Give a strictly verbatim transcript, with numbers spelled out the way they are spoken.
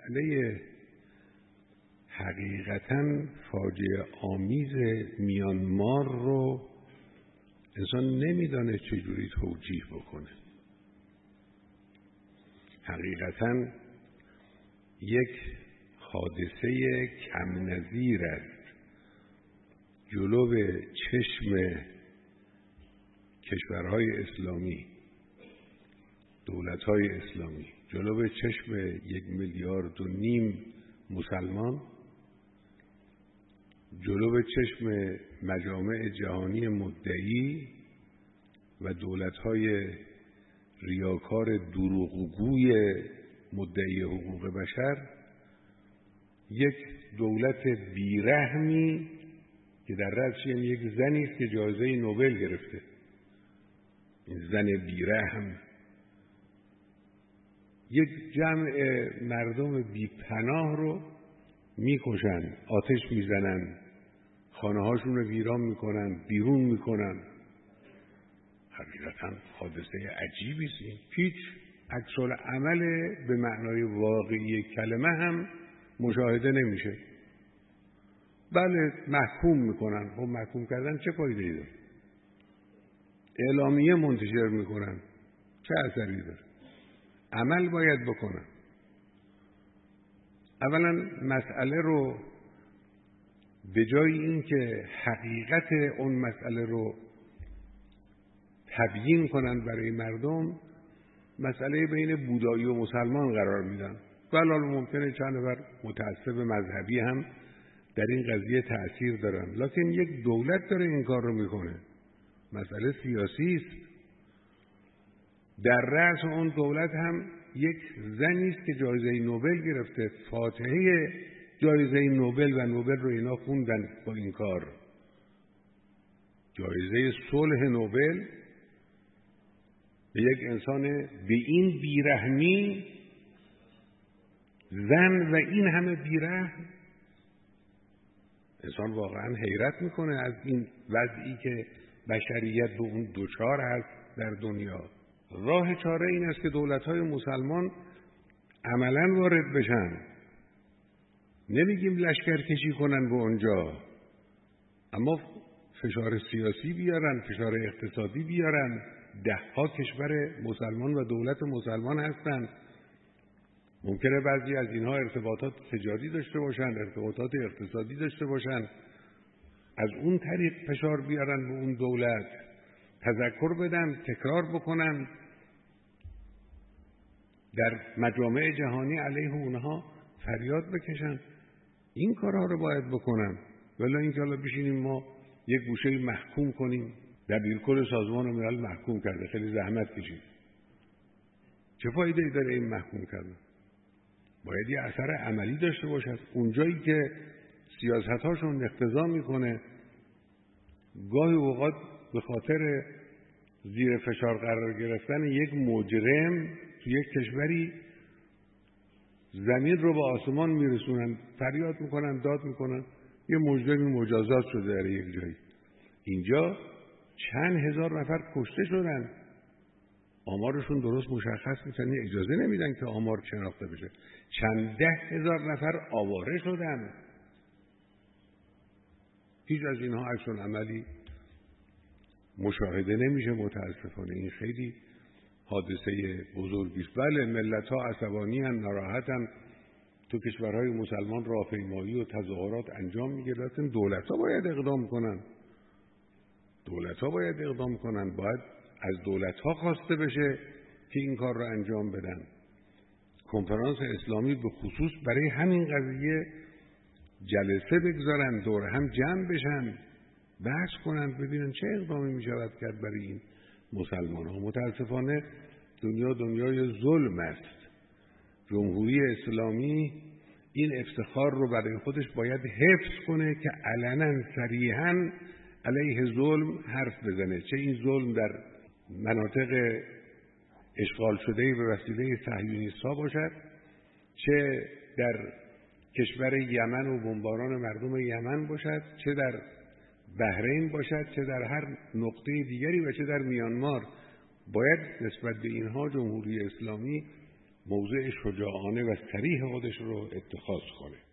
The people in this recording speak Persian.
مسئله حقیقتاً فاجعه آمیز میانمار رو انسان نمیدانه چجوری توجیه بکنه. حقیقتاً یک حادثه کم نظیر است جلو چشم کشورهای اسلامی، دولتهای اسلامی، جلو چشم یک میلیارد و نیم مسلمان، جلو چشم مجامع جهانی مدعی و دولتهای ریاکار دروغگوی مدعی حقوق بشر، یک دولت بیرحمی که در رأسش یک زنی است که جایزه نوبل گرفته. این زن بیرحم یک جمع مردم بیپناه رو میکشن، آتش میزنن، خانه هاشون رو ویران میکنن، بیرون میکنن. حقیقتا حادثه عجیبی است. این هیچ عکس‌العمل به معنای واقعی کلمه هم مشاهده نمیشه. بله محکوم میکنن. خب محکوم کردن چه فایده‌ای داره؟ اعلامیه منتشر میکنن، چه اثری داره؟ عمل باید بکنن. اولا مسئله رو به جای این که حقیقت اون مسئله رو تبیین کنن برای مردم، مسئله بین بودایی و مسلمان قرار میدن. بله ممکنه چند نفر متعصب مذهبی هم در این قضیه تأثیر دارن، لکن یک دولت داره این کار رو میکنه. مسئله سیاسی است. در رأس اون دولت هم یک زنی است که جایزه نوبل گرفته، فاتحه جایزه نوبل، و نوبل رو اینا خوندن با این کار. جایزه صلح نوبل به یک انسان به این بیرحمی، زن و این همه بیرحم، انسان واقعا حیرت میکنه از این وضعی که بشریت به اون دوچار هست در دنیا. راه چاره این است که دولت‌های مسلمان عملاً وارد بشن. نمیگیم لشکر کشی کنن به اونجا، اما فشار سیاسی بیارن، فشار اقتصادی بیارن. ده ها کشور مسلمان و دولت مسلمان هستن. ممکنه بعضی از اینها ارتباطات تجاری داشته باشن، ارتباطات اقتصادی داشته باشن. از اون طریق فشار بیارن به اون دولت، تذکر بدن، تکرار بکنن، در مجامع جهانی علیه اونها فریاد بکشن. این کارها رو باید بکنن، ولی اینکه حالا بشینیم ما یک گوشه محکوم کنیم. دبیرکل سازمان ملل محکوم کرده، خیلی زحمت کشید. چه فایده ای داره این محکوم کردن؟ باید یه اثر عملی داشته باشد. اونجایی که سیاست‌هاشون اقتضا میکنه گاهی اوقات به خاطر زیر فشار قرار گرفتن یک مجرم تو یک کشوری زمین رو به آسمان میرسونن، فریاد میکنن، داد میکنن، یه مجرمی مجازات شده در یک جایی. اینجا چند هزار نفر کشته شدن، آمارشون درست مشخص نیست، اجازه نمیدن که آمار شناخته بشه. چند ده هزار نفر آواره شدن. هیچ از اینها عکس العملی مشاهده نمیشه متاسفانه. این خیلی حادثه بزرگی است. بله ملت‌ها عصبانی ان، ناراحتن، تو کشورهای مسلمان راهپیمایی و تظاهرات انجام میگه، لیکن دولت‌ها باید اقدام کنن. دولت‌ها باید اقدام کنن. باید از دولت‌ها خواسته بشه که این کار رو انجام بدن. کنفرانس اسلامی به خصوص برای همین قضیه جلسه بگذارن، دور هم جمع بشن، بحث کنن، ببینن چه اقدامی می شود کرد برای این مسلمان ها. متاسفانه دنیا دنیای ظلم است. جمهوری اسلامی این افتخار رو برای خودش باید حفظ کنه که علنا صریحا علیه ظلم حرف بزنه، چه این ظلم در مناطق اشغال شده به وسیله صهیونیست‌ها باشد، چه در کشور یمن و بمباران مردم یمن باشد، چه در بحرین باشد، چه در هر نقطه دیگری و چه در میانمار. باید نسبت به اینها جمهوری اسلامی موضع شجاعانه و صریح خودش رو اتخاذ کنه.